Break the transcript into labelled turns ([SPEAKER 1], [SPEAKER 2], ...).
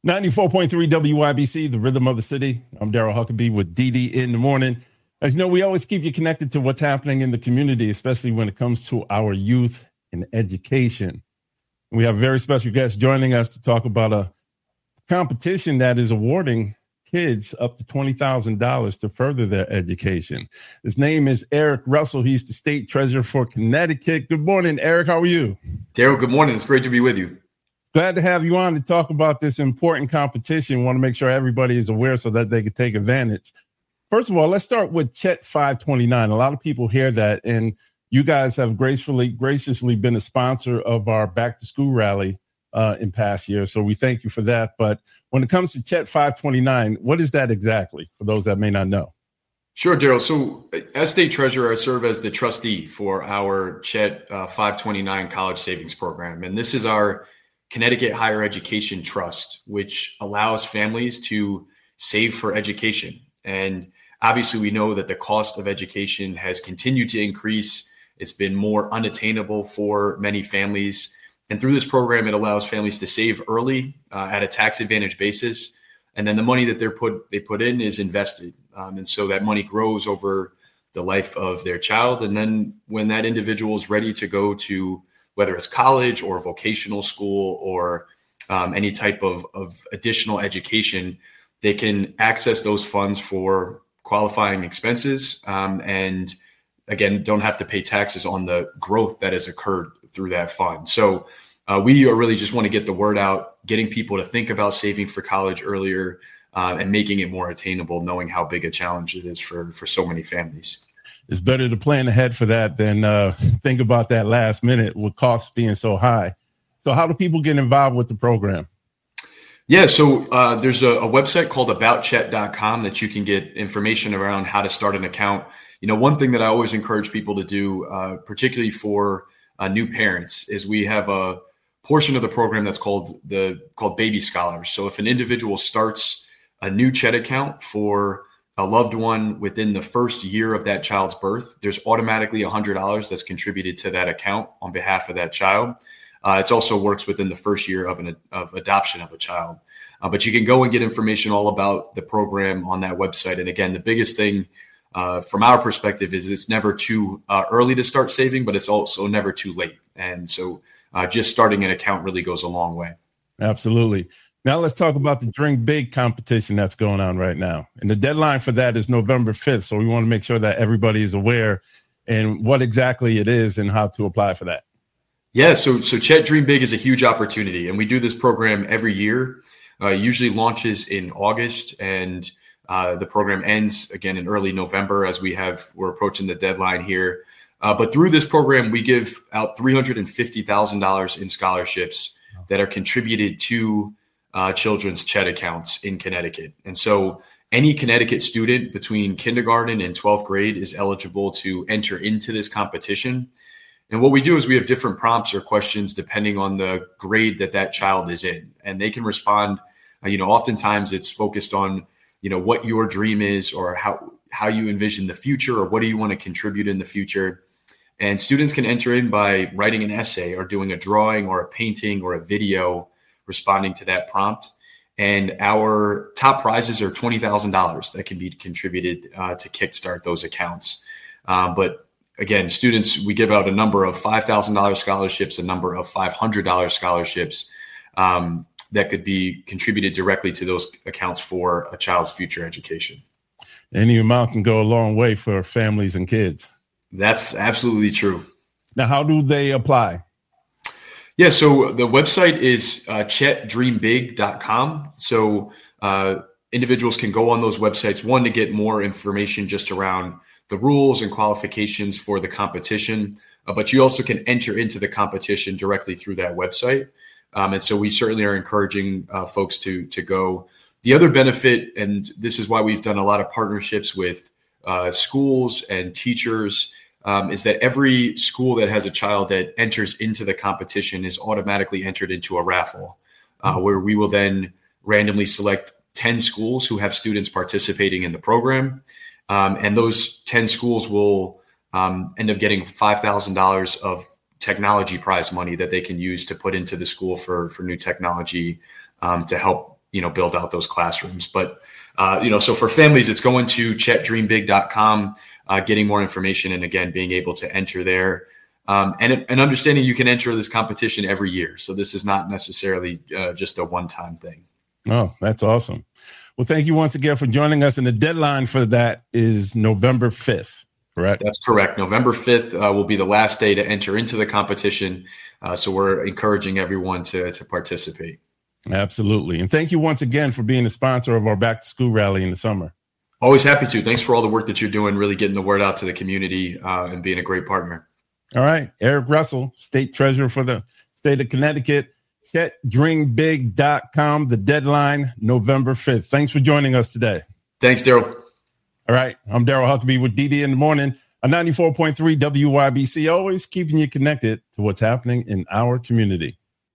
[SPEAKER 1] 94.3 WYBC, the rhythm of the city. I'm Daryl Huckabee with DD in the morning. As you know, we always keep you connected to what's happening in the community, especially when it comes to our youth and education. We have a very special guest joining us to talk about a competition that is awarding kids up to $20,000 to further their education. His name is Eric Russell. He's the state treasurer for Connecticut. Good morning, Eric. How are you?
[SPEAKER 2] Daryl, good morning. It's great to be with you.
[SPEAKER 1] Glad to have you on to talk about this important competition. Want to make sure everybody is aware so that they can take advantage. First of all, let's start with Chet 529. A lot of people hear that, and you guys have graciously been a sponsor of our back to school rally in past years. So we thank you for that. But when it comes to Chet 529, what is that exactly for those that may not know?
[SPEAKER 2] Sure, Daryl. So as state treasurer, I serve as the trustee for our Chet 529 college savings program. And this is our Connecticut Higher Education Trust, which allows families to save for education. And obviously, we know that the cost of education has continued to increase. It's been more unattainable for many families. And through this program, it allows families to save early at a tax advantage basis. And then the money that they put in is invested. And so that money grows over the life of their child. And then when that individual is ready to go to whether it's college or vocational school or any type of additional education, they can access those funds for qualifying expenses and, again, don't have to pay taxes on the growth that has occurred through that fund. So we really just want to get the word out, getting people to think about saving for college earlier and making it more attainable, knowing how big a challenge it is for so many families.
[SPEAKER 1] It's better to plan ahead for that than think about that last minute with costs being so high. So how do people get involved with the program?
[SPEAKER 2] Yeah, so there's a website called aboutchet.com that you can get information around how to start an account. You know, one thing that I always encourage people to do, particularly for new parents, is we have a portion of the program that's called Baby Scholars. So if an individual starts a new Chet account for a loved one within the first year of that child's birth, there's automatically $100 that's contributed to that account on behalf of that child. It also works within the first year of adoption of a child. But you can go and get information all about the program on that website. And again, the biggest thing from our perspective is it's never too early to start saving, but it's also never too late. And so just starting an account really goes a long way.
[SPEAKER 1] Absolutely. Now let's talk about the Drink Big competition that's going on right now. And the deadline for that is November 5th. So we want to make sure that everybody is aware and what exactly it is and how to apply for that.
[SPEAKER 2] Yeah, so Chet Dream Big is a huge opportunity. And we do this program every year. Usually launches in August and the program ends again in early November as we're approaching the deadline here. But through this program, we give out $350,000 in scholarships that are contributed to children's Chet accounts in Connecticut. And so any Connecticut student between kindergarten and 12th grade is eligible to enter into this competition. And what we do is we have different prompts or questions depending on the grade that child is in. And they can respond, oftentimes it's focused on, what your dream is or how you envision the future or what do you want to contribute in the future. And students can enter in by writing an essay or doing a drawing or a painting or a video responding to that prompt. And our top prizes are $20,000 that can be contributed to kickstart those accounts. But again, students, we give out a number of $5,000 scholarships, a number of $500 scholarships that could be contributed directly to those accounts for a child's future education.
[SPEAKER 1] Any amount can go a long way for families and kids.
[SPEAKER 2] That's absolutely true.
[SPEAKER 1] Now, how do they apply?
[SPEAKER 2] Yeah, so the website is chetdreambig.com. So individuals can go on those websites, one, to get more information just around the rules and qualifications for the competition, but you also can enter into the competition directly through that website. And so we certainly are encouraging folks to go. The other benefit, and this is why we've done a lot of partnerships with schools and teachers, is that every school that has a child that enters into the competition is automatically entered into a raffle, where we will then randomly select 10 schools who have students participating in the program. And those 10 schools will end up getting $5,000 of technology prize money that they can use to put into the school for new technology to help build out those classrooms. But, so for families, it's going to chetdreambig.com, getting more information, and again, being able to enter there. And understanding you can enter this competition every year. So this is not necessarily just a one-time thing.
[SPEAKER 1] Oh, that's awesome. Well, thank you once again for joining us. And the deadline for that is November 5th, correct?
[SPEAKER 2] That's correct. November 5th will be the last day to enter into the competition. So we're encouraging everyone to participate.
[SPEAKER 1] Absolutely. And thank you once again for being a sponsor of our Back to School rally in the summer.
[SPEAKER 2] Always happy to. Thanks for all the work that you're doing, really getting the word out to the community and being a great partner.
[SPEAKER 1] All right. Eric Russell, State Treasurer for the state of Connecticut. ChetDreamBig.com. The deadline, November 5th. Thanks for joining us today.
[SPEAKER 2] Thanks, Daryl.
[SPEAKER 1] All right. I'm Daryl Huckabee with DD in the Morning on 94.3 WYBC, always keeping you connected to what's happening in our community.